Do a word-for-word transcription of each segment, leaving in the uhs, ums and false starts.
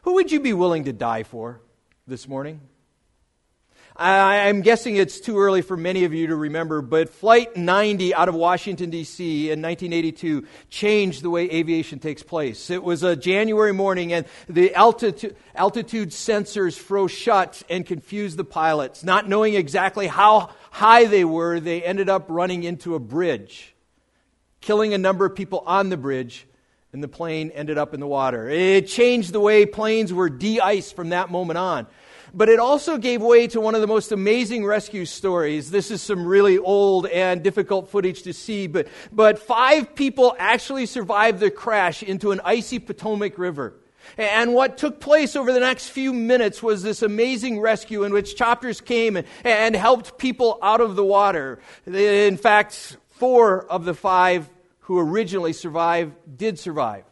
Who would you be willing to die for this morning? I, I'm guessing it's too early for many of you to remember, but Flight ninety out of Washington, D C in nineteen eighty-two changed the way aviation takes place. It was a January morning, and the altitude, altitude sensors froze shut and confused the pilots. Not knowing exactly how high they were, they ended up running into a bridge, killing a number of people on the bridge, and the plane ended up in the water. It changed the way planes were de-iced from that moment on. But it also gave way to one of the most amazing rescue stories. This is some really old and difficult footage to see, but, but five people actually survived the crash into an icy Potomac River. And what took place over the next few minutes was this amazing rescue in which choppers came and, and helped people out of the water. In fact, four of the five who originally survived did survive.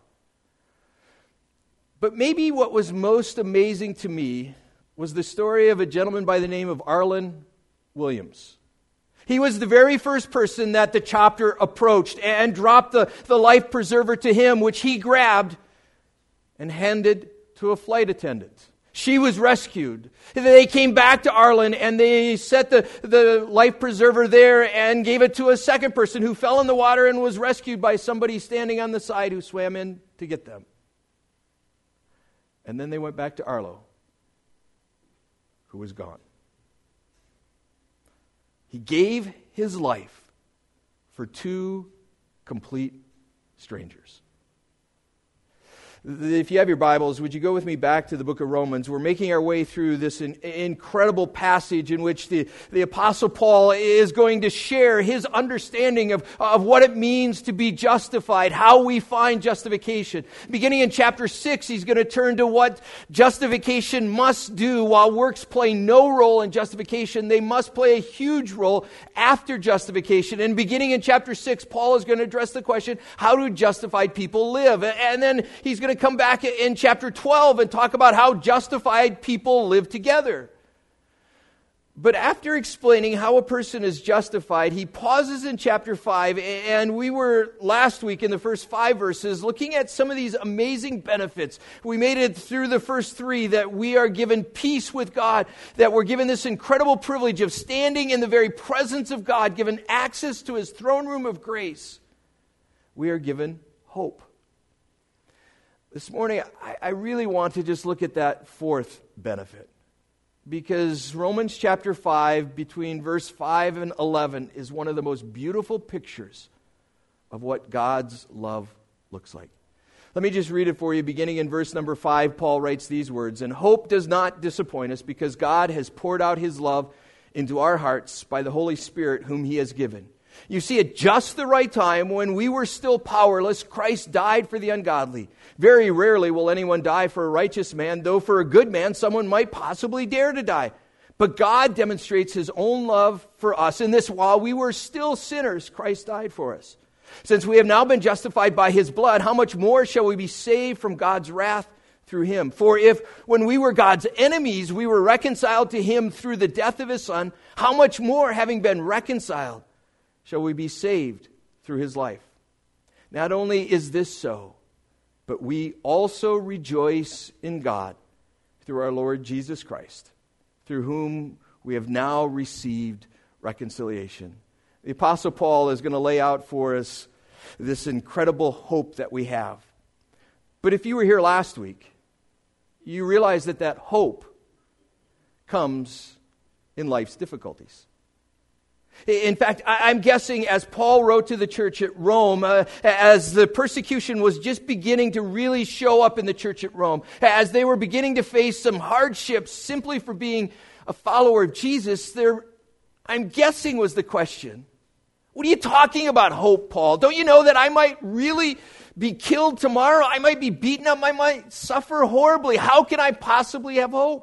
But maybe what was most amazing to me was the story of a gentleman by the name of Arlen Williams. He was the very first person that the chopper approached and dropped the, the life preserver to him, which he grabbed and handed to a flight attendant. She was rescued. They came back to Arlen and they set the, the life preserver there and gave it to a second person who fell in the water and was rescued by somebody standing on the side who swam in to get them. And then they went back to Arlo, who was gone. He gave his life for two complete strangers. If you have your Bibles, would you go with me back to the book of Romans? We're making our way through this in, incredible passage in which the, the Apostle Paul is going to share his understanding of, of what it means to be justified, how we find justification. Beginning in chapter six, he's going to turn to what justification must do. While works play no role in justification, they must play a huge role after justification. And beginning in chapter six, Paul is going to address the question, how do justified people live? And then he's going to come back in chapter twelve and talk about how justified people live together. But after explaining how a person is justified, he pauses in chapter five, and we were last week in the first five verses looking at some of these amazing benefits. We made it through the first three, that we are given peace with God, that we're given this incredible privilege of standing in the very presence of God, given access to His throne room of grace. We are given hope. This morning, I, I really want to just look at that fourth benefit, because Romans chapter five, between verse five and eleven, is one of the most beautiful pictures of what God's love looks like. Let me just read it for you. Beginning in verse number five, Paul writes these words, "And hope does not disappoint us, because God has poured out His love into our hearts by the Holy Spirit whom He has given. You see, at just the right time, when we were still powerless, Christ died for the ungodly. Very rarely will anyone die for a righteous man, though for a good man someone might possibly dare to die. But God demonstrates His own love for us in this: while we were still sinners, Christ died for us. Since we have now been justified by His blood, how much more shall we be saved from God's wrath through Him? For if, when we were God's enemies, we were reconciled to Him through the death of His Son, how much more, having been reconciled, shall we be saved through His life? Not only is this so, but we also rejoice in God through our Lord Jesus Christ, through whom we have now received reconciliation." The Apostle Paul is going to lay out for us this incredible hope that we have. But if you were here last week, you realize that that hope comes in life's difficulties. In fact, I'm guessing as Paul wrote to the church at Rome, uh, as the persecution was just beginning to really show up in the church at Rome, as they were beginning to face some hardships simply for being a follower of Jesus, there, I'm guessing was the question, what are you talking about hope, Paul? Don't you know that I might really be killed tomorrow? I might be beaten up. I might suffer horribly. How can I possibly have hope?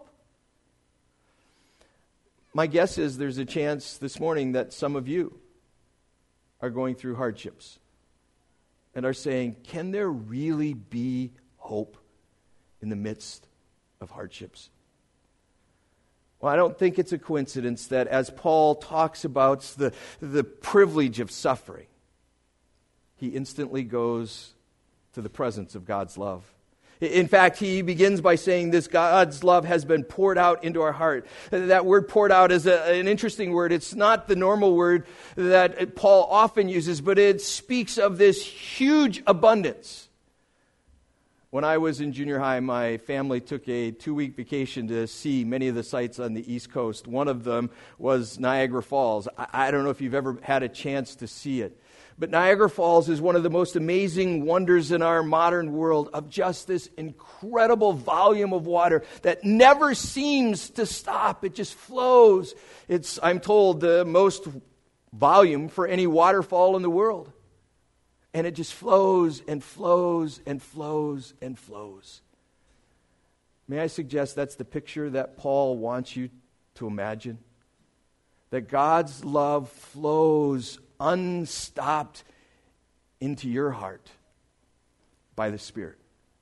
My guess is there's a chance this morning that some of you are going through hardships and are saying, can there really be hope in the midst of hardships? Well, I don't think it's a coincidence that as Paul talks about the, the privilege of suffering, he instantly goes to the presence of God's love. In fact, he begins by saying this: God's love has been poured out into our heart. That word poured out is a, an interesting word. It's not the normal word that Paul often uses, but it speaks of this huge abundance. When I was in junior high, my family took a two-week vacation to see many of the sites on the East Coast. One of them was Niagara Falls. I, I don't know if you've ever had a chance to see it. But Niagara Falls is one of the most amazing wonders in our modern world, of just this incredible volume of water that never seems to stop. It just flows. It's, I'm told, the most volume for any waterfall in the world. And it just flows and flows and flows and flows. May I suggest that's the picture that Paul wants you to imagine? That God's love flows unstopped into your heart by the Spirit.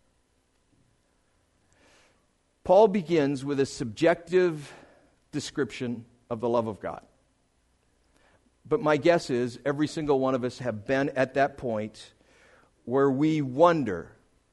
Paul begins with a subjective description of the love of God. But my guess is every single one of us have been at that point where we wonder,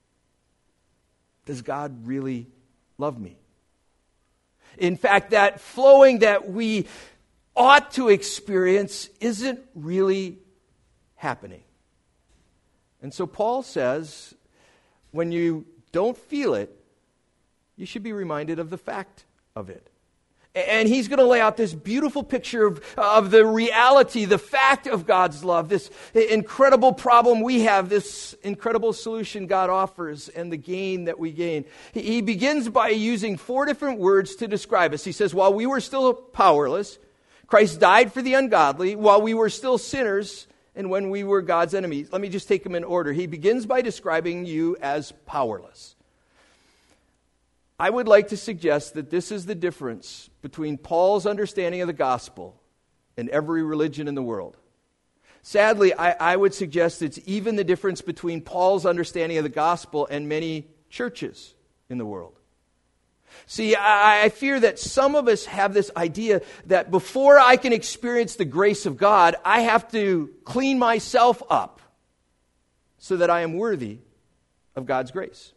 does God really love me? In fact, that flowing that we ought to experience isn't really happening. And so Paul says, when you don't feel it, you should be reminded of the fact of it. And he's going to lay out this beautiful picture of, of the reality, the fact of God's love, this incredible problem we have, this incredible solution God offers, and the gain that we gain. He begins by using four different words to describe us. He says, while we were still powerless, Christ died for the ungodly. While we were still sinners, and when we were God's enemies. Let me just take them in order. He begins by describing you as powerless. I would like to suggest that this is the difference between Paul's understanding of the gospel and every religion in the world. Sadly, I, I would suggest it's even the difference between Paul's understanding of the gospel and many churches in the world. See, I, I fear that some of us have this idea that before I can experience the grace of God, I have to clean myself up so that I am worthy of God's grace.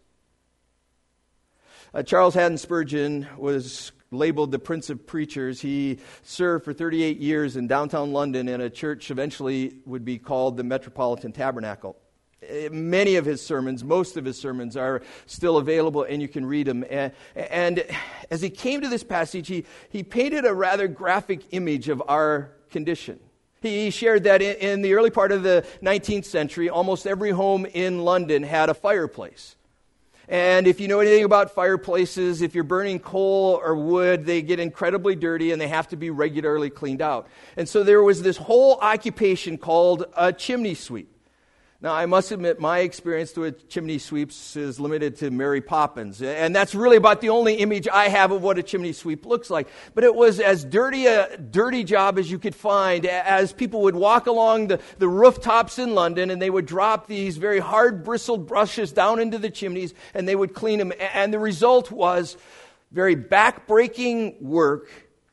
Uh, Charles Haddon Spurgeon was labeled the Prince of Preachers. He served for thirty-eight years in downtown London in a church eventually would be called the Metropolitan Tabernacle. Many of his sermons, most of his sermons are still available, and you can read them. And, and as he came to this passage, he, he painted a rather graphic image of our condition. He shared that in, in the early part of the nineteenth century, almost every home in London had a fireplace. And if you know anything about fireplaces, if you're burning coal or wood, they get incredibly dirty and they have to be regularly cleaned out. And so there was this whole occupation called a chimney sweep. Now, I must admit, my experience with chimney sweeps is limited to Mary Poppins. And that's really about the only image I have of what a chimney sweep looks like. But it was as dirty a dirty job as you could find, as people would walk along the, the rooftops in London, and they would drop these very hard bristled brushes down into the chimneys, and they would clean them. And the result was very back-breaking work,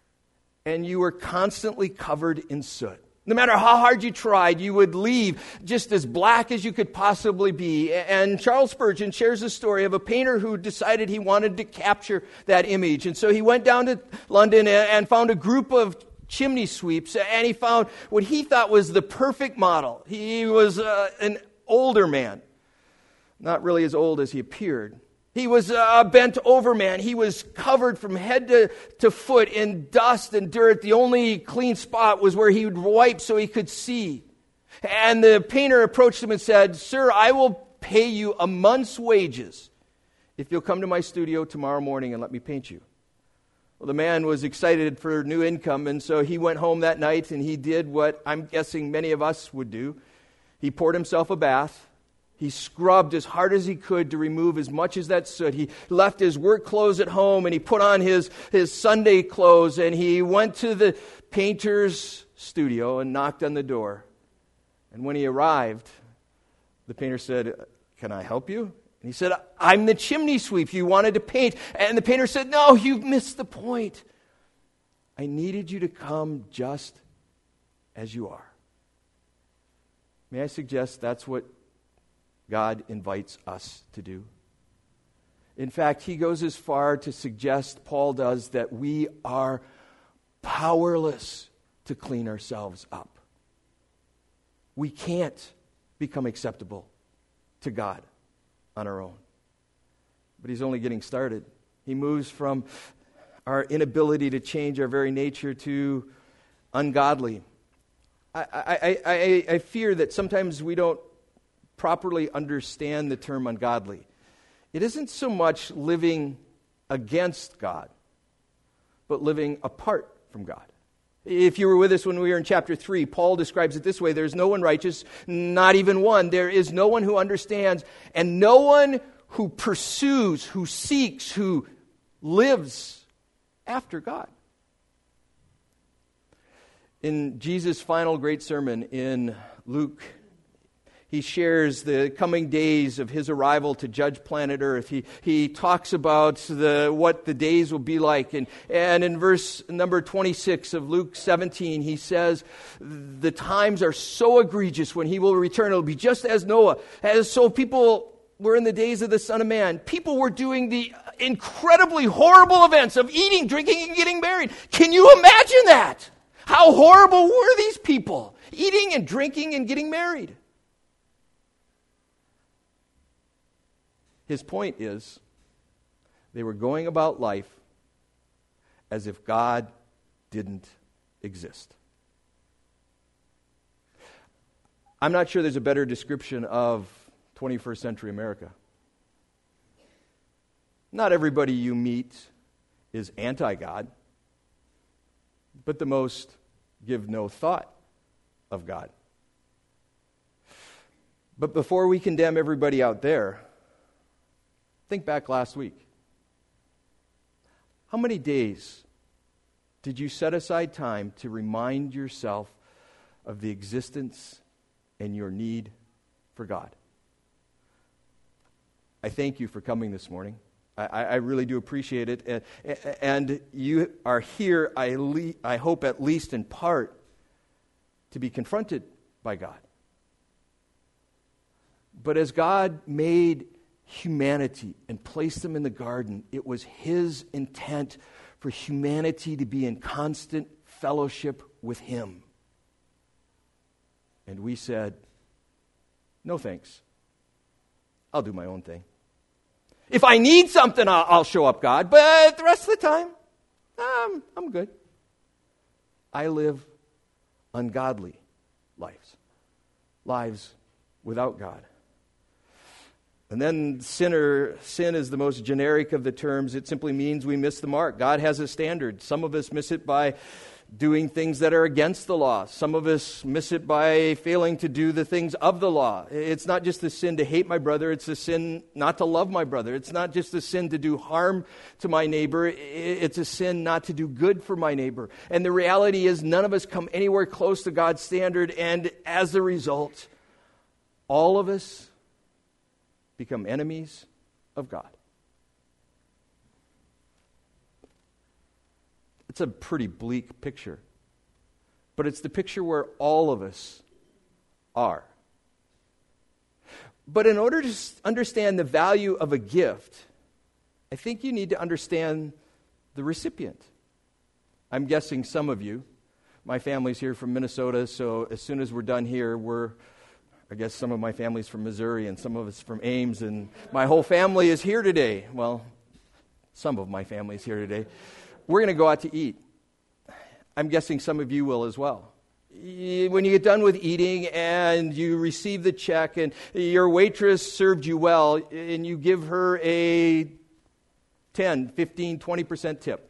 and you were constantly covered in soot. No matter how hard you tried, you would leave just as black as you could possibly be. And Charles Spurgeon shares a story of a painter who decided he wanted to capture that image. And so he went down to London and found a group of chimney sweeps, and he found what he thought was the perfect model. He was uh, an older man, not really as old as he appeared. He was a bent-over man. He was covered from head to, to foot in dust and dirt. The only clean spot was where he would wipe so he could see. And the painter approached him and said, "Sir, I will pay you a month's wages if you'll come to my studio tomorrow morning and let me paint you." Well, the man was excited for new income, and so he went home that night and he did what I'm guessing many of us would do. He poured himself a bath. He scrubbed as hard as he could to remove as much as that soot. He left his work clothes at home, and he put on his, his Sunday clothes, and he went to the painter's studio and knocked on the door. And when he arrived, the painter said, "Can I help you?" And he said, "I'm the chimney sweep you wanted to paint." And the painter said, "No, you've missed the point. I needed you to come just as you are." May I suggest that's what God invites us to do? In fact, he goes as far to suggest, Paul does, that we are powerless to clean ourselves up. We can't become acceptable to God on our own. But he's only getting started. He moves from our inability to change our very nature to ungodly. I, I, I, I fear that sometimes we don't properly understand the term ungodly. It isn't so much living against God, but living apart from God. If you were with us when we were in chapter three, Paul describes it this way: there's no one righteous, not even one. There is no one who understands, and no one who pursues, who seeks, who lives after God. In Jesus' final great sermon in Luke, he shares the coming days of his arrival to judge planet Earth. He he talks about the what the days will be like. And, and in verse number twenty-six of Luke seventeen, he says, the times are so egregious when he will return. It'll be just as Noah. As so people were in the days of the Son of Man. People were doing the incredibly horrible events of eating, drinking, and getting married. Can you imagine that? How horrible were these people? Eating and drinking and getting married. His point is, they were going about life as if God didn't exist. I'm not sure there's a better description of twenty-first century America. Not everybody you meet is anti-God, but the most give no thought of God. But before we condemn everybody out there, think back last week. How many days did you set aside time to remind yourself of the existence and your need for God? I thank you for coming this morning. I, I really do appreciate it. And, and you are here, I, le- I hope at least in part, to be confronted by God. But as God made humanity and placed them in the garden, it was his intent for humanity to be in constant fellowship with him. And we said, no thanks. I'll do my own thing. If I need something, I'll, I'll show up, God. But the rest of the time, um, I'm good. I live ungodly lives. Lives without God. And then sinner, sin is the most generic of the terms. It simply means we miss the mark. God has a standard. Some of us miss it by doing things that are against the law. Some of us miss it by failing to do the things of the law. It's not just the sin to hate my brother. It's a sin not to love my brother. It's not just a sin to do harm to my neighbor. It's a sin not to do good for my neighbor. And the reality is none of us come anywhere close to God's standard. And as a result, all of us become enemies of God. It's a pretty bleak picture. But it's the picture where all of us are. But in order to understand the value of a gift, I think you need to understand the recipient. I'm guessing some of you, my family's here from Minnesota, so as soon as we're done here, we're I guess some of my family's from Missouri and some of us from Ames, and my whole family is here today. Well, some of my family is here today. We're going to go out to eat. I'm guessing some of you will as well. When you get done with eating and you receive the check and your waitress served you well and you give her a ten, fifteen, twenty percent tip.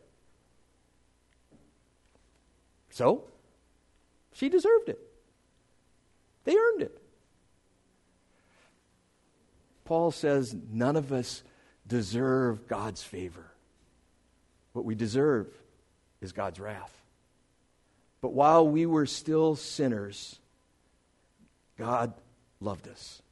So, she deserved it. They earned it. Paul says none of us deserve God's favor. What we deserve is God's wrath. But while we were still sinners, God loved us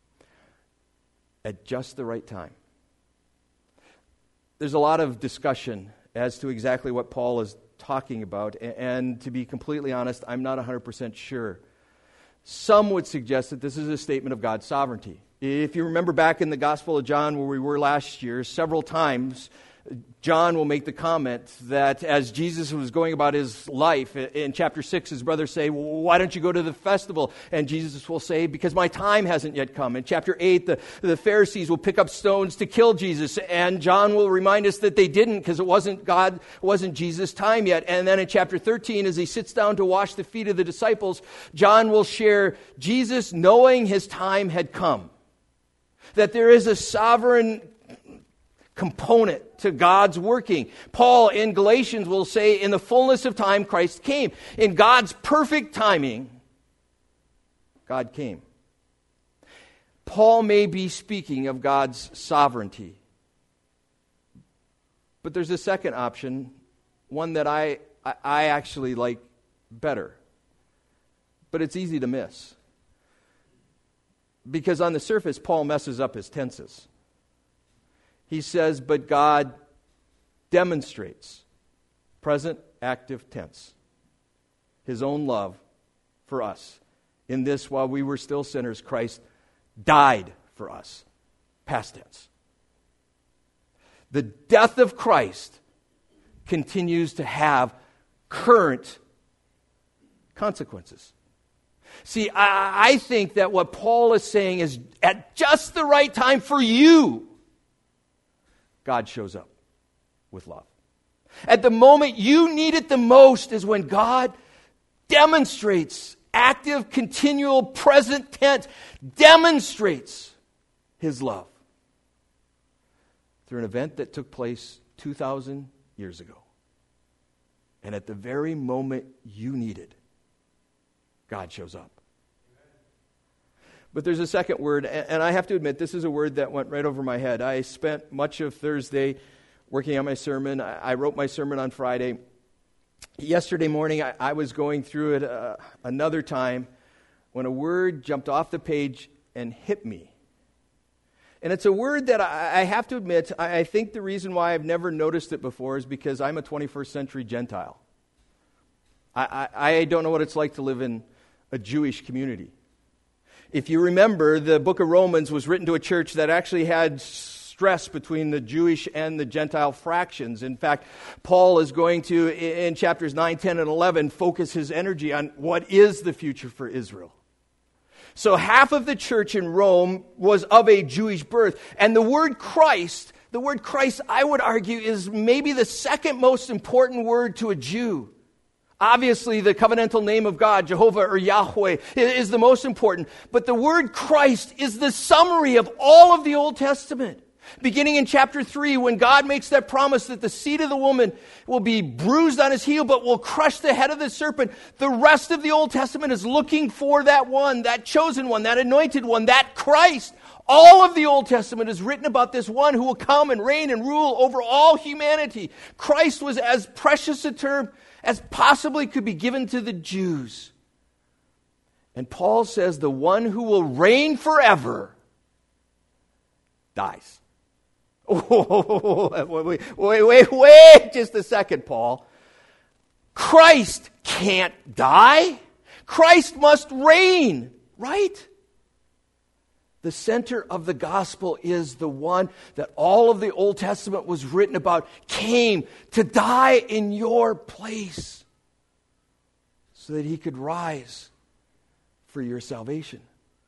at just the right time. There's a lot of discussion as to exactly what Paul is talking about, and to be completely honest, I'm not one hundred percent sure. Some would suggest that this is a statement of God's sovereignty. If you remember back in the Gospel of John where we were last year, several times John will make the comment that as Jesus was going about his life, in chapter six, his brothers say, well, why don't you go to the festival? And Jesus will say, because my time hasn't yet come. In chapter eight, the, the Pharisees will pick up stones to kill Jesus. And John will remind us that they didn't because it wasn't God, wasn't Jesus' time yet. And then in chapter thirteen, as he sits down to wash the feet of the disciples, John will share Jesus knowing his time had come. That there is a sovereign component to God's working. Paul in Galatians will say, in the fullness of time, Christ came. In God's perfect timing, God came. Paul may be speaking of God's sovereignty. But there's a second option, one that I, I, I actually like better. But it's easy to miss. Because on the surface, Paul messes up his tenses. He says, but God demonstrates, present active tense, his own love for us. In this, while we were still sinners, Christ died for us. Past tense. The death of Christ continues to have current consequences. See, I, I think that what Paul is saying is at just the right time for you, God shows up with love. At the moment you need it the most is when God demonstrates, active, continual, present tense, demonstrates his love through an event that took place two thousand years ago. And at the very moment you needed, God shows up. But there's a second word, and I have to admit, this is a word that went right over my head. I spent much of Thursday working on my sermon. I wrote my sermon on Friday. Yesterday morning, I, I was going through it uh, another time when a word jumped off the page and hit me. And it's a word that I, I have to admit, I, I think the reason why I've never noticed it before is because I'm a twenty-first century Gentile. I, I, I don't know what it's like to live in a Jewish community. If you remember, the book of Romans was written to a church that actually had stress between the Jewish and the Gentile fractions. In fact, Paul is going to, in chapters nine, ten, and eleven, focus his energy on what is the future for Israel. So half of the church in Rome was of a Jewish birth. And the word Christ, the word Christ, I would argue, is maybe the second most important word to a Jew. Obviously, the covenantal name of God, Jehovah or Yahweh, is the most important. But the word Christ is the summary of all of the Old Testament. Beginning in chapter three, when God makes that promise that the seed of the woman will be bruised on his heel, but will crush the head of the serpent, the rest of the Old Testament is looking for that one, that chosen one, that anointed one, that Christ. All of the Old Testament is written about this one who will come and reign and rule over all humanity. Christ was as precious a term as possibly could be given to the Jews. And Paul says the one who will reign forever dies. Oh, wait, wait, wait, wait just a second, Paul. Christ can't die. Christ must reign, right? The center of the gospel is the one that all of the Old Testament was written about, came to die in your place so that he could rise for your salvation.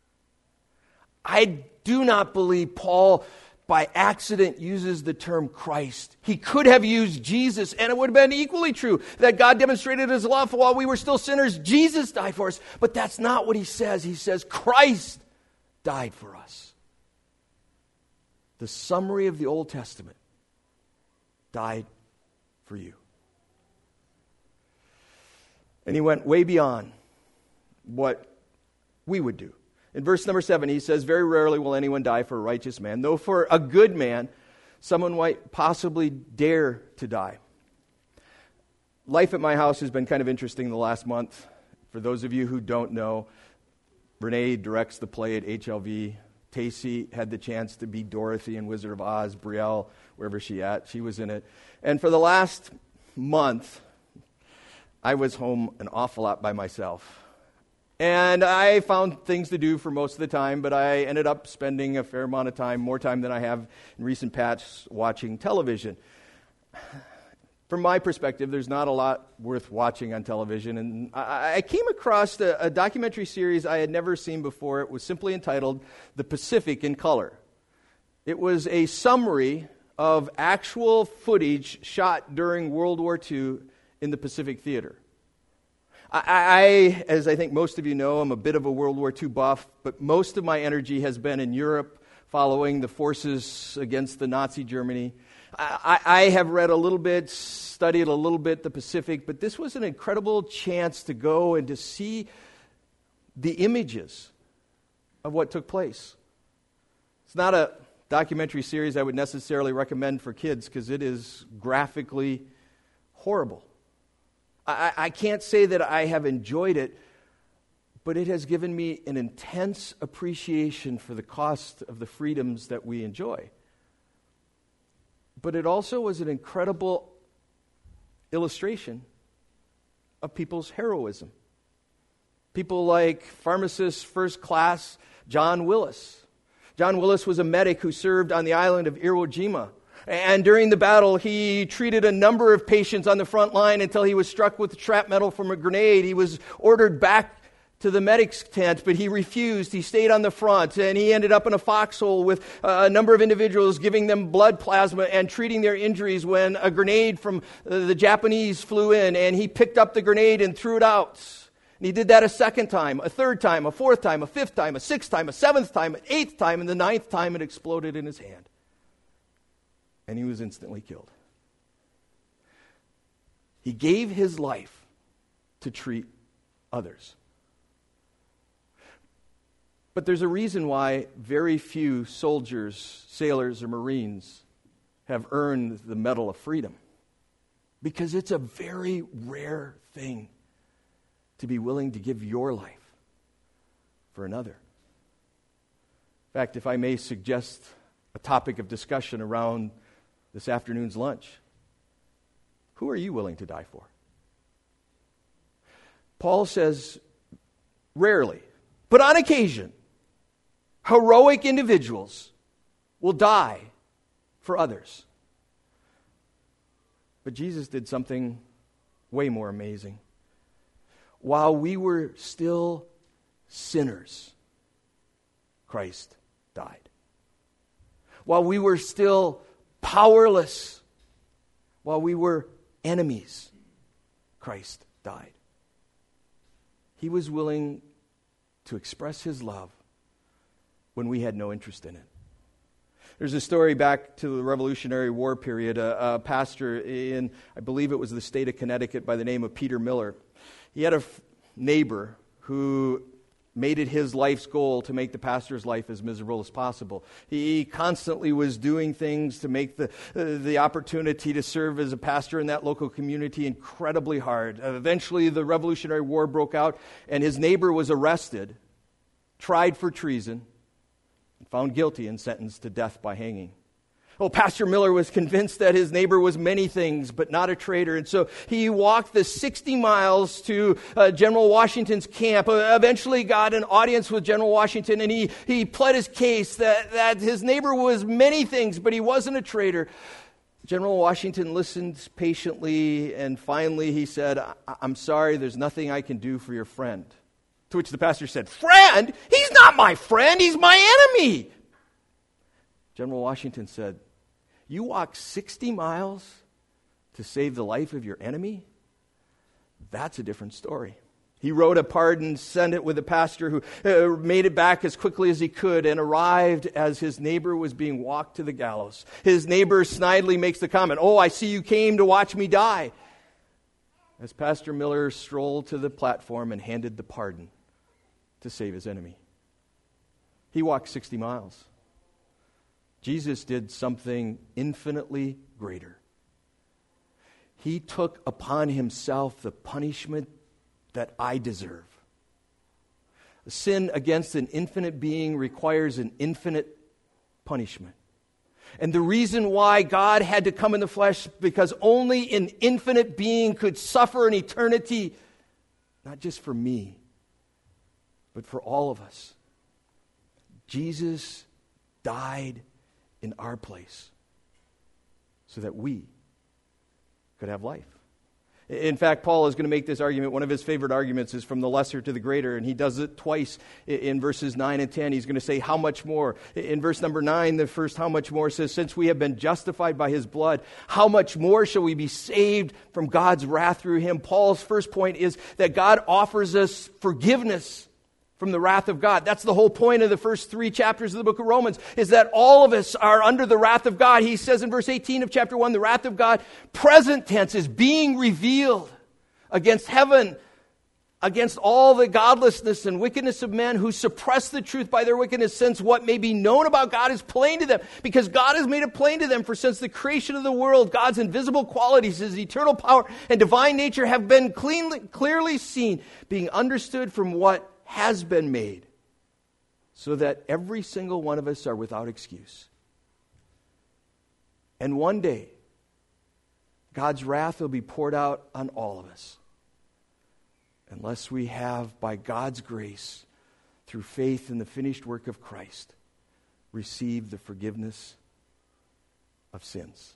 I do not believe Paul by accident uses the term Christ. He could have used Jesus, and it would have been equally true that God demonstrated his love while we were still sinners. Jesus died for us. But that's not what he says. He says Christ died for us. The summary of the Old Testament died for you. And he went way beyond what we would do. In verse number seven, he says, very rarely will anyone die for a righteous man, though for a good man, someone might possibly dare to die. Life at my house has been kind of interesting the last month. For those of you who don't know, Renee directs the play at H L V. Tacey had the chance to be Dorothy in Wizard of Oz. Brielle, wherever she at, she was in it. And for the last month, I was home an awful lot by myself. And I found things to do for most of the time, but I ended up spending a fair amount of time, more time than I have in recent past, watching television. From my perspective, there's not a lot worth watching on television. And I, I came across a, a documentary series I had never seen before. It was simply entitled The Pacific in Color. It was a summary of actual footage shot during World War Two in the Pacific Theater. I, I, as I think most of you know, I'm a bit of a World War Two buff, but most of my energy has been in Europe following the forces against the Nazi Germany. I, I have read a little bit, studied a little bit the Pacific, but this was an incredible chance to go and to see the images of what took place. It's not a documentary series I would necessarily recommend for kids because it is graphically horrible. I, I can't say that I have enjoyed it, but it has given me an intense appreciation for the cost of the freedoms that we enjoy. But it also was an incredible illustration of people's heroism. People like pharmacist first class John Willis. John Willis was a medic who served on the island of Iwo Jima. And during the battle, he treated a number of patients on the front line until he was struck with shrapnel from a grenade. He was ordered back to the medic's tent, but he refused. He stayed on the front, and he ended up in a foxhole with a number of individuals giving them blood plasma and treating their injuries when a grenade from the Japanese flew in, and he picked up the grenade and threw it out. And he did that a second time, a third time, a fourth time, a fifth time, a sixth time, a seventh time, an eighth time, and the ninth time it exploded in his hand. And he was instantly killed. He gave his life to treat others. But there's a reason why very few soldiers, sailors, or Marines have earned the Medal of Freedom. Because it's a very rare thing to be willing to give your life for another. In fact, if I may suggest a topic of discussion around this afternoon's lunch, who are you willing to die for? Paul says, rarely, but on occasion, heroic individuals will die for others. But Jesus did something way more amazing. While we were still sinners, Christ died. While we were still powerless, while we were enemies, Christ died. He was willing to express his love when we had no interest in it. There's a story back to the Revolutionary War period. A, a pastor in, I believe it was the state of Connecticut by the name of Peter Miller. He had a f- neighbor who made it his life's goal to make the pastor's life as miserable as possible. He constantly was doing things to make the uh, the opportunity to serve as a pastor in that local community incredibly hard. Uh, eventually, the Revolutionary War broke out, and his neighbor was arrested, tried for treason, and found guilty and sentenced to death by hanging. Well, Pastor Miller was convinced that his neighbor was many things, but not a traitor. And so he walked the sixty miles to uh, General Washington's camp, uh, eventually got an audience with General Washington, and he, he pled his case that, that his neighbor was many things, but he wasn't a traitor. General Washington listened patiently, and finally he said, I- I'm sorry, there's nothing I can do for your friend. To which the pastor said, friend? He's not my friend, he's my enemy. General Washington said, you walk sixty miles to save the life of your enemy? That's a different story. He wrote a pardon, sent it with a pastor who uh, made it back as quickly as he could and arrived as his neighbor was being walked to the gallows. His neighbor snidely makes the comment, oh, I see you came to watch me die. As Pastor Miller strolled to the platform and handed the pardon to save his enemy. He walked sixty miles. Jesus did something infinitely greater. He took upon himself the punishment that I deserve. A sin against an infinite being requires an infinite punishment. And the reason why God had to come in the flesh, because only an infinite being could suffer in eternity, not just for me, but for all of us. Jesus died in our place so that we could have life. In fact, Paul is going to make this argument. One of his favorite arguments is from the lesser to the greater, and he does it twice in verses nine and ten. He's going to say, how much more? In verse number nine, the first how much more says, since we have been justified by his blood, how much more shall we be saved from God's wrath through him? Paul's first point is that God offers us forgiveness from the wrath of God. That's the whole point of the first three chapters of the book of Romans, is that all of us are under the wrath of God. He says in verse eighteen of chapter one, the wrath of God, present tense, is being revealed against heaven, against all the godlessness and wickedness of men who suppress the truth by their wickedness, since what may be known about God is plain to them, because God has made it plain to them. For since the creation of the world, God's invisible qualities, his eternal power and divine nature have been cleanly, clearly seen, being understood from what has been made, so that every single one of us are without excuse. And one day, God's wrath will be poured out on all of us, unless we have, by God's grace, through faith in the finished work of Christ, received the forgiveness of sins.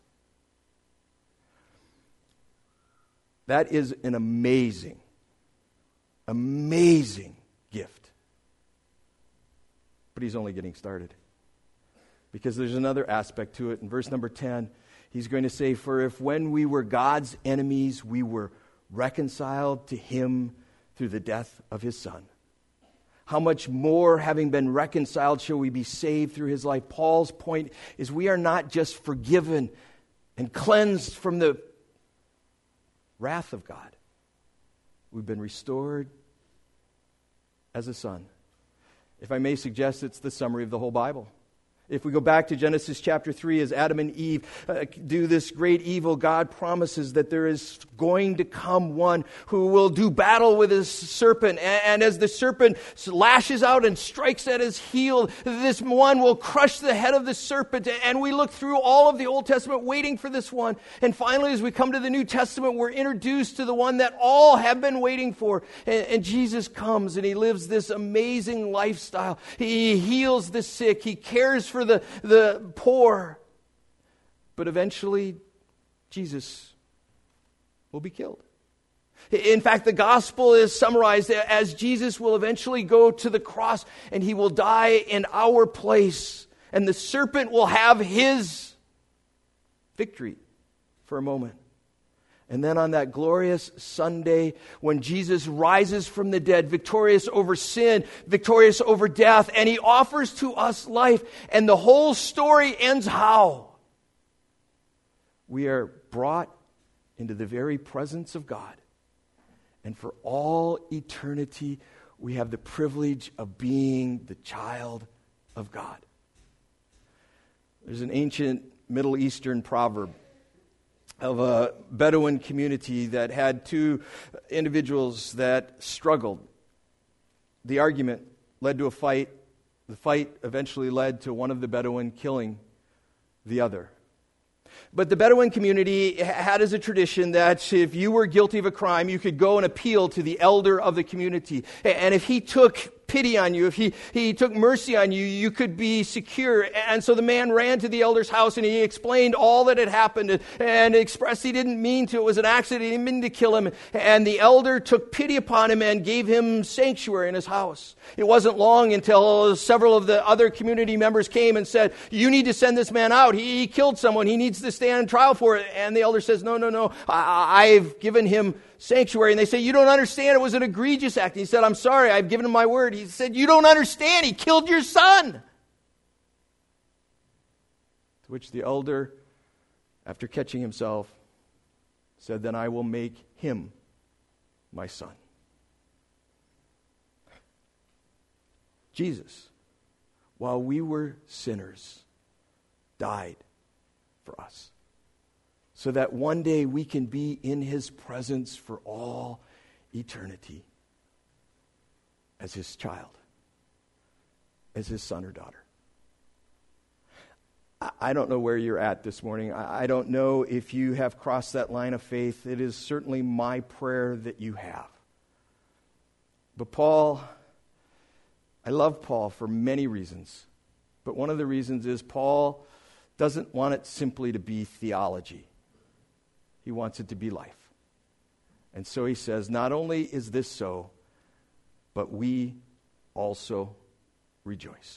That is an amazing, amazing gift. But he's only getting started. Because there's another aspect to it. In verse number ten, he's going to say, for if when we were God's enemies, we were reconciled to him through the death of his Son, how much more, having been reconciled, shall we be saved through his life? Paul's point is we are not just forgiven and cleansed from the wrath of God. We've been restored as a son. If I may suggest, it's the summary of the whole Bible. If we go back to Genesis chapter three, as Adam and Eve uh, do this great evil, God promises that there is going to come one who will do battle with his serpent. And, and as the serpent lashes out and strikes at his heel, this one will crush the head of the serpent. And we look through all of the Old Testament waiting for this one. And finally, as we come to the New Testament, we're introduced to the one that all have been waiting for. And, and Jesus comes and he lives this amazing lifestyle. He heals the sick. He cares for the, the poor. But eventually, Jesus will be killed. In fact, the gospel is summarized as Jesus will eventually go to the cross and he will die in our place. And the serpent will have his victory for a moment. And then on that glorious Sunday, when Jesus rises from the dead, victorious over sin, victorious over death, and he offers to us life, and the whole story ends how? We are brought into the very presence of God. And for all eternity, we have the privilege of being the child of God. There's an ancient Middle Eastern proverb of a Bedouin community that had two individuals that struggled. The argument led to a fight. The fight eventually led to one of the Bedouin killing the other. But the Bedouin community had as a tradition that if you were guilty of a crime, you could go and appeal to the elder of the community. And if he took pity on you, if he, he took mercy on you, you could be secure. And so the man ran to the elder's house and he explained all that had happened and, and expressed he didn't mean to. It was an accident. He didn't mean to kill him. And the elder took pity upon him and gave him sanctuary in his house. It wasn't long until several of the other community members came and said, you need to send this man out. He, he killed someone. He needs to stand trial for it. And the elder says, no, no, no. I, I've given him sanctuary. And they say, you don't understand. It was an egregious act. And he said, I'm sorry. I've given him my word. He said, you don't understand. He killed your son. To which the elder, after catching himself, said, then I will make him my son. Jesus, while we were sinners, died for us, so that one day we can be in his presence for all eternity as his child, as his son or daughter. I don't know where you're at this morning. I don't know if you have crossed that line of faith. It is certainly my prayer that you have. But Paul I love Paul for many reasons, but one of the reasons is Paul doesn't want it simply to be theology. He wants it to be life. And so he says, not only is this so, but we also rejoice.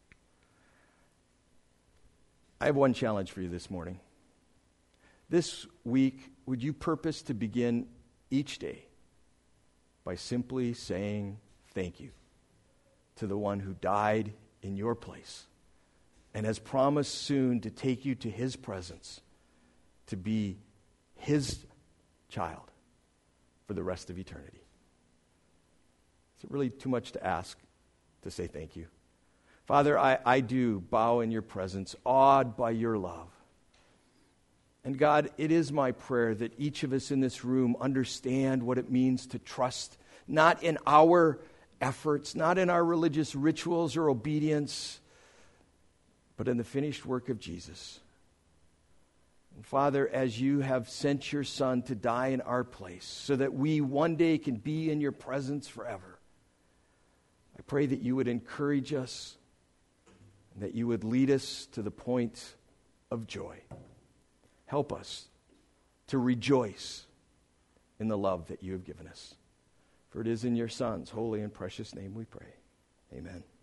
I have one challenge for you this morning. This week, would you purpose to begin each day by simply saying thank you to the one who died in your place and has promised soon to take you to his presence, to be his child for the rest of eternity? Is it really too much to ask to say thank you? Father, I, I do bow in your presence, awed by your love. And God, it is my prayer that each of us in this room understand what it means to trust, not in our efforts, not in our religious rituals or obedience, but in the finished work of Jesus. And Father, as you have sent your Son to die in our place so that we one day can be in your presence forever, I pray that you would encourage us and that you would lead us to the point of joy. Help us to rejoice in the love that you have given us. For it is in your Son's holy and precious name we pray. Amen.